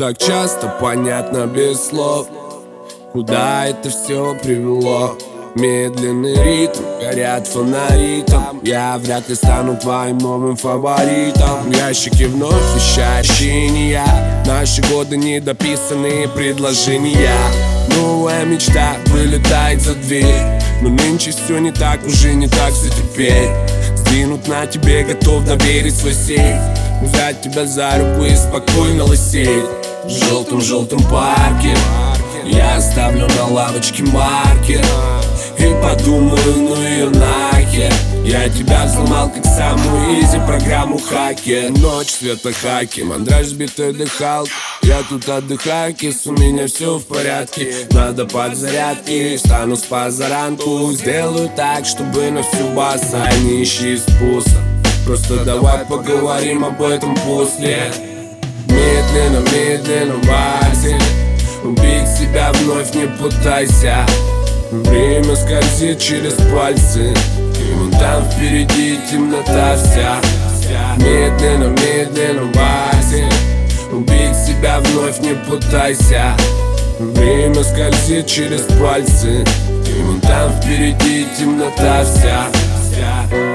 так часто понятно без слов, куда это все привело. Медленный ритм, горят фонари там. Я вряд ли стану твоим новым фаворитом. Ящики вновь ощущения, наши годы недописанные предложения. Новая мечта вылетает за дверь, но нынче все не так, уже не так все теперь. Сдвинут на тебе, готов доверить свой сейф, взять тебя за руку и спокойно лысеть. В желтом парке я оставлю на лавочке маркер и подумаю, ну ее нахер. Я тебя взломал как самую изи программу хакер. Ночь, света хаки, мандраж, сбитая дыхалка. Я тут отдыхаю, кис, у меня все в порядке. Надо подзарядки, встану с позаранку. Сделаю так, чтобы на всю бас, а не ищи спуска. Просто давай поговорим об этом после. Медленно, медленно, вальсе. Убить себя вновь не пытайся. Время скользит через пальцы, и вон там впереди темнота вся. Медленно, медленно, вальсе. Убить себя вновь не пытайся. Время скользит через пальцы, и вон там впереди темнота вся.